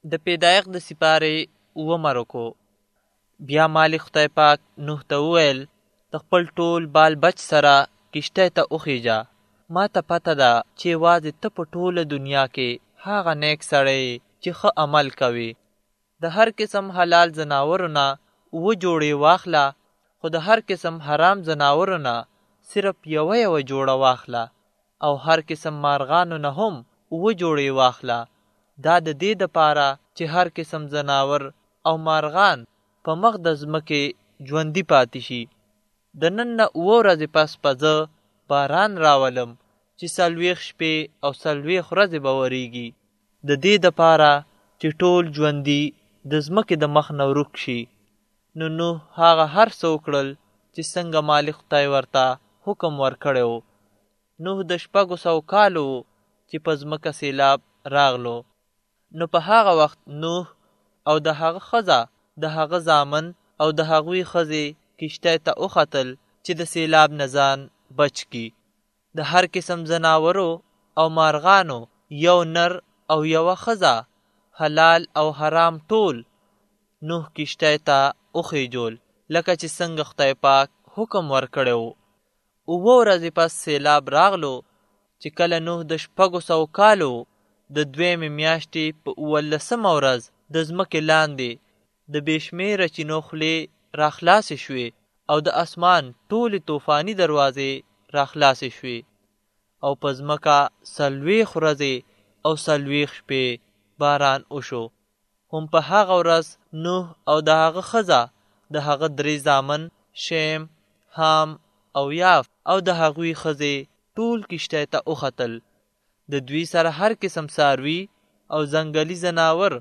د پیدایښت د سپارې اوومه رکو. بیا مالک خدای پاک نوح ته وویل د خپل ټول بال بچ سره کشتۍ ته وخیژه. ما ته پته ده چې یوازې ته په ټوله دنیا کې هغه نیک سړی چې ښه عمل کوي. د هر قسم حلال ځناورو نه 7 جوړې واخله، خو د هر قسم حرام ځناورو نه صرف یوه جوړه واخله، او هر قسم مارغانو نه هم 7 جوړې واخله. دا د دې دپاره چې هر قسم ځناور او مارغان په مخ د ځمکې ژوندي پاتې شي. د نن نه 7 ورځې پس به زه باران راولم چې 40 شپې او 40 ورځې به وریږي، د دې دپاره چې ټول ژوندي د ځمکې د مخ نه ورک شي. نو نوح هغه هر څه وکړل چې څنګه مالک خدای ورته حکم ورکړی و. نوح د 600 کالو چې په ځمکه سیلاب راغلو. نو په هغه وخت نوح او د هغه ښځه، د هغه زامن او د هغوی ښځې کشتۍ ته وختل چې د سیلاب نه ځان بچ کی. د هر قسم ځناورو او مارغانو یو نر او یوه ښځه، حلال او حرام ټول نوح کشتۍ ته وخیجول لکه چې څنګه خدای پاک حکم ورکړی و. 7 ورځې پس سیلاب راغلو چې کله نوح د 600 کالو د 2مې میاشتې په 18مه ورځ د ځمکې لاندې د بې شمېره چینو خولې راخلاصې شوې او د اسمان ټولې طوفاني دروازې راخلاصې شوې، او په ځمکه 40 ورځې او 40 شپې باران وشو. هم په هغه ورځ نوح او د هغه ښځه، د هغه 3 زامن شیم، حام او یاف او د هغوی ښځې ټول کشتۍ ته وختل. د دوی سره هر قسم څاروي او ځنګلي ځناور،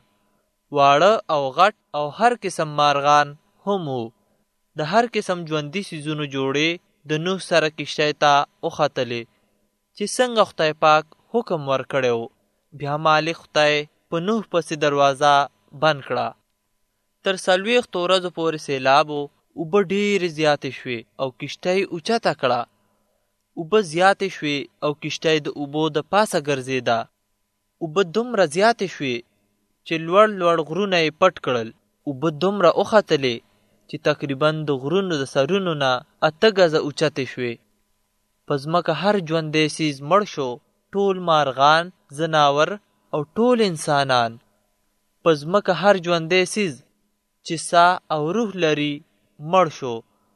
واړه او غټ او هر قسم مارغان هم وو. د هر قسم ژوندي څیزونو جوړې د نوح سره کشتۍ ته وختلې چې څنګه خدای پاک حکم ورکړی و. بیا مالک خدای په نوح پسې دروازه بند کړه. تر 40 ورځو پورې سیلاب و. اوبه ډېرې زیاتې شوې او کشتۍ اوچته کړه. اوبه زیاتې شوې او کشتۍ د اوبو د پاسه ګرځېده. اوبه دومره زیاتې شوې چې لوړ لوړ غرونه یې پټ کړل. اوبه دومره وختلې چې تقریبا د غرونو د سرونو نه 8 ګزه اوچتې شوې. په ځمکه هر ژوندی څیز مړ شو، ټول مارغان، ځناور او ټول انسانان. په ځمکه هر ژوندی څیز چې ساه او روح لري مړ شو.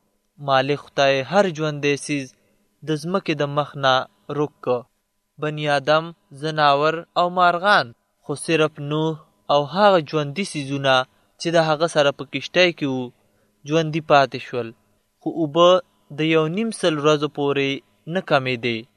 مالک خدای هر ژوندی څیز د ځمکې د مخ نه رک که، بني آدم، ځناور او مارغان، خو صرف نوح او هغه ژوندي څیزونه چې د هغه سره په کشتۍ کې وو ژوندي پاتې شول. خو اوبه د 1.5 ورځو پورې نه کمېدې.